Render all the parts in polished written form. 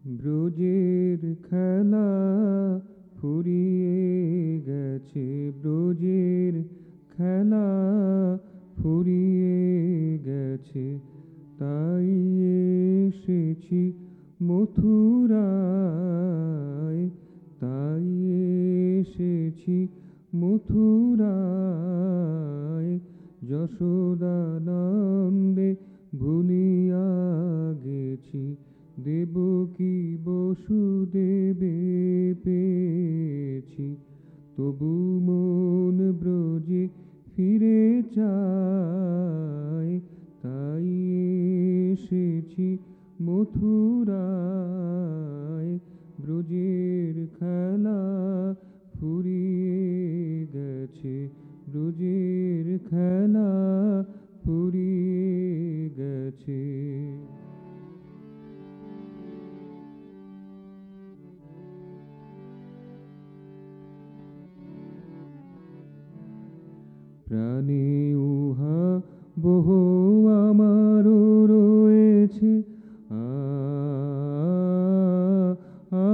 ব্রজের খেলা ফুরিয়ে গেছে, ব্রজের খেলা ফুরিয়ে গেছে, তাই এসেছি মথুরায়, তাই এসেছি মথুরায়। যশোদানন্দে ভুলিয়া গেছি, দেবকী বসুদেবে পেয়েছি, তবু মন ব্রজে ফিরে চায়, তাই এসেছি মথুরায়। ব্রজের খেলা ফুরিয়ে গেছে, ব্রজের খেলা ফুরিয়ে গেছে। প্রাণে উহা বহু আমারও রয়েছে, আ আ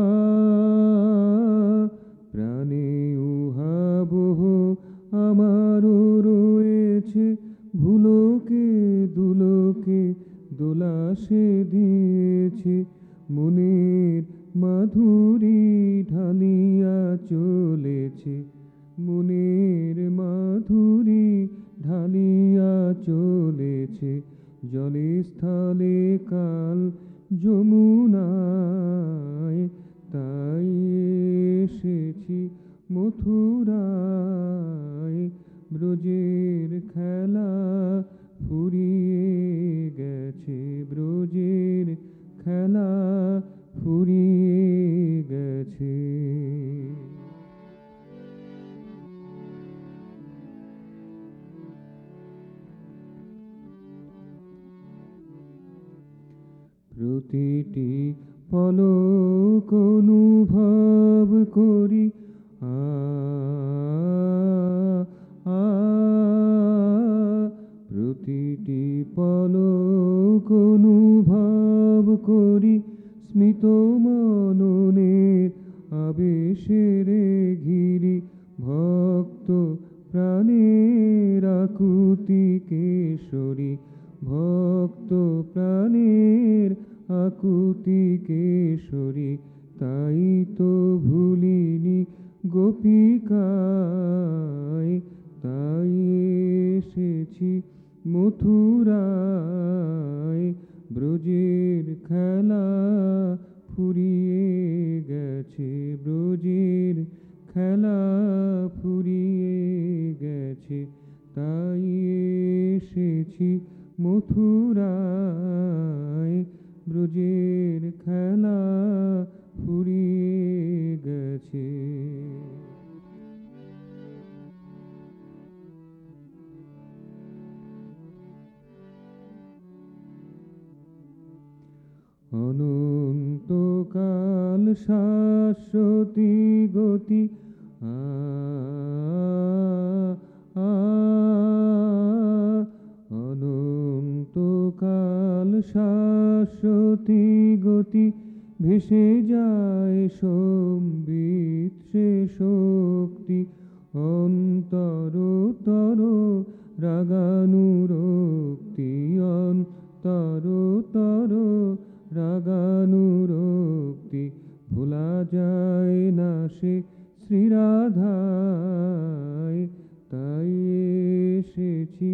প্রাণে উহা বহু আমারও রয়েছে, ভুলোকে দুলোকে দোলা সে দিয়েছে, মনের মাধুরী ঢালিয়া চলেছে, মনের মাধুরী ঢালিয়া চলেছে, জলে স্থলে কাল যমুনায়, তাই এসেছি মথুরায়। ব্রজের খেলা ফুরিয়ে গেছে, ব্রজের খেলা ফুরিয়ে গেছে। প্রতিটি পলক অনুভব করি, আ আ প্রতিটি পলক অনুভব করি, স্মিত মননের আবেশের ঘিরি, ভক্ত প্রাণের আকুতি কেশরী, ভক্ত প্রাণের আকুতি কেশরী, তাই তো ভুলিনি গোপিকায়, তাই এসেছি মথুরায়। ব্রজের খেলা ফুরিয়ে গেছে, ব্রজের খেলা ফুরিয়ে গেছে, তাই এসেছি মথুরায়। ব্রজের খেলা ফুরিয়ে গেছে। অনন্তকাল শাশ্বতী গতি, আ আ অনন্তকাল শাশ্বতী গতি, ভেসে যায় সম্বিত সে শক্তি, অন্তরতর রাগানুরক্তি, অন্তরতর রাগানুরক্তি, ভোলা যায় না সে শ্রীরাধায়, তাই এসেছি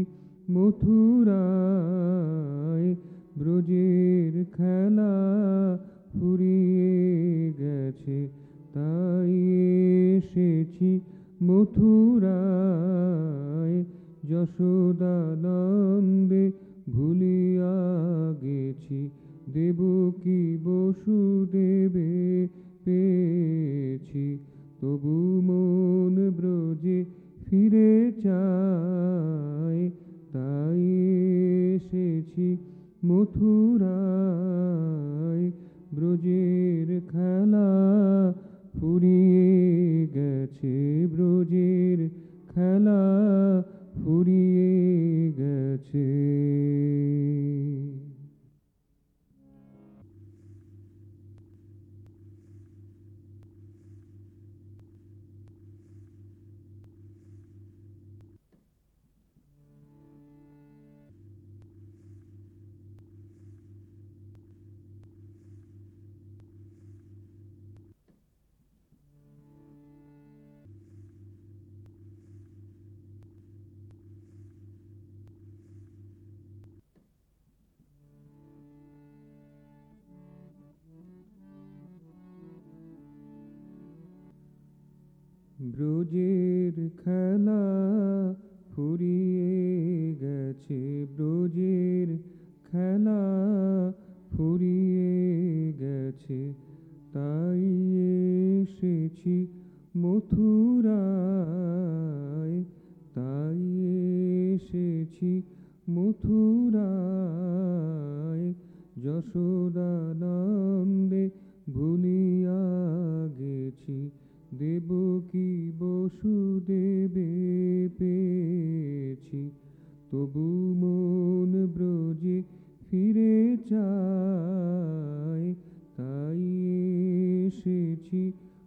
মথুরায়। ব্রজের খেলা ফুরিয়ে গেছে, তাই এসেছি মথুরায়। যশোদানন্দে ভুলিয়া গেছি, দেবকী বসুদেবে পেয়েছি, তবু মন ব্রজে ফিরে চায়, তাই এসেছি মথুরায়। ব্রজের খেলা ফুরিয়ে গেছে, ব্রজের খেলা ফুরিয়ে গেছে। ব্রজের খেলা ফুরিয়ে গেছে, ব্রজের খেলা ফুরিয়ে গেছে, তাই এসেছি মথুরায়, তাই এসেছি মথুরায়, যশোদানন্দে ভুলিয়া গেছি, দেবকী বসুদেবে পেয়েছি, তবু মন ব্রজে ফিরে চায়, তাই এসেছি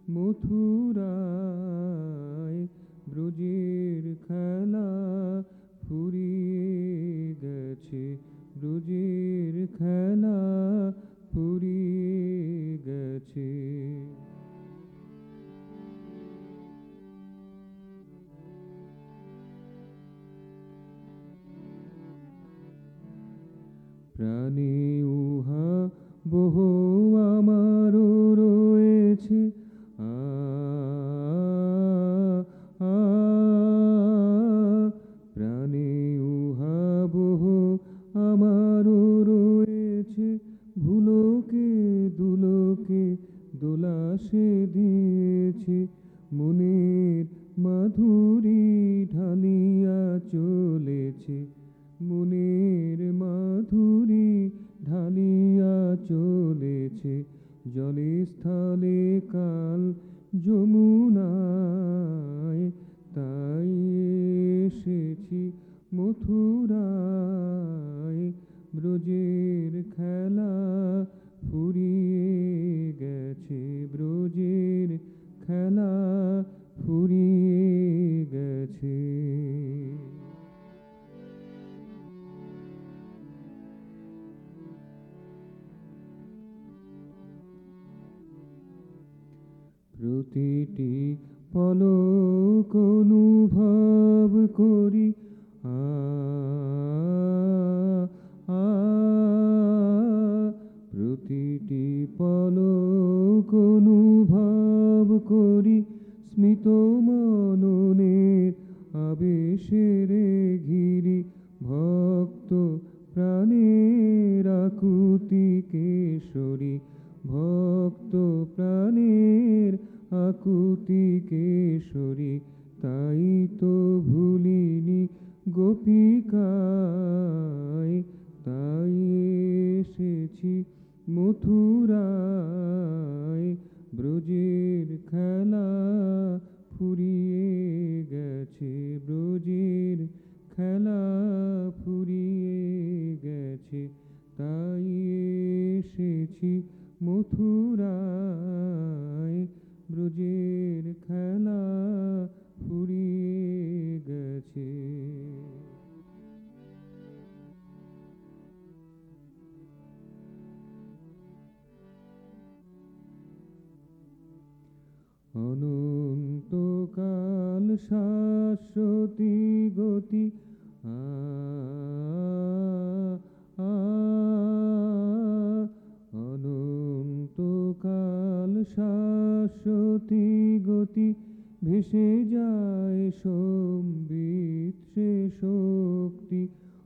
মথুরায়, ব্রজের খেলা ফুরিয়ে গেছে, ব্রজের খেলা ফুরিয়ে গেছে। প্রাণে উহা বহু আমারও রয়েছে, আ আ প্রাণে উহা বহু আমারও রয়েছে, ভুলোকে দুলোকে দোলা সে দিয়েছে, মনের মাধুরী ঢালিয়া চলেছে, মনের মাধুরী ঢালিয়া চলেছে, জলে স্থলে কাল যমুনায়, তাই এসেছি মথুরায়, ব্রজের খেলা ফুরিয়ে গেছে, ব্রজের খেলা ফুরিয়ে গেছে। প্রতিটি পলক অনুভব করি, আ আ প্রতিটি পলক অনুভব করি, স্মিত মননের আবেশের ঘিরি, ভক্ত প্রাণের আকুতি কেশরী, ভক্ত প্রাণের আকুতি কেশরী, তাই তো ভুলিনি গোপিকায়, তাই এসেছি মথুরায়, ব্রজের খেলা ফুরিয়ে গেছে, ব্রজের খেলা ফুরিয়ে গেছে, তাই এসেছি মথুরায়, ব্রজের খেলা ফুরিয়ে গেছে। অনন্তকাল শাশ্বতী গতি, আ আ অনন্তকাল শাশ্বতী গতি, ভেসে যায় সম্বিত সে শক্তি,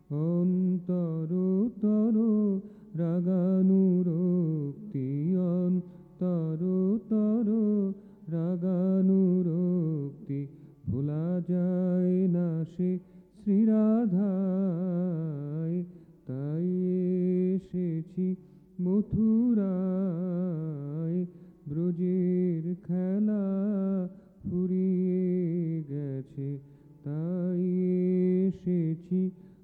অন্তরতর রাগানুরক্তি, অন্তরতর রাগানুরক্তি, ভোলা যায় না সে শ্রীরাধায়, তাই এসেছি মথুরায়, ব্রজের খেলা ফুরিয়ে গেছে, তাই এসেছি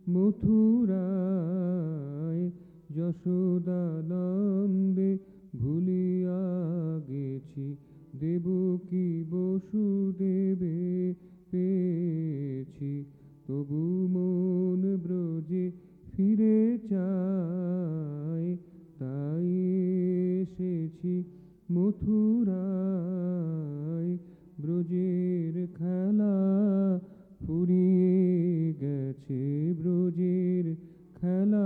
মথুরায়, যশোদানন্দে ভুলিয়া গেছি, দেবকী বসুদেবে পেয়েছি, তবু মন ব্রজে ফিরে চায়, তাই এসেছি মথুরায়, ব্রজের খেলা ফুরিয়ে গেছে, ব্রজের খেলা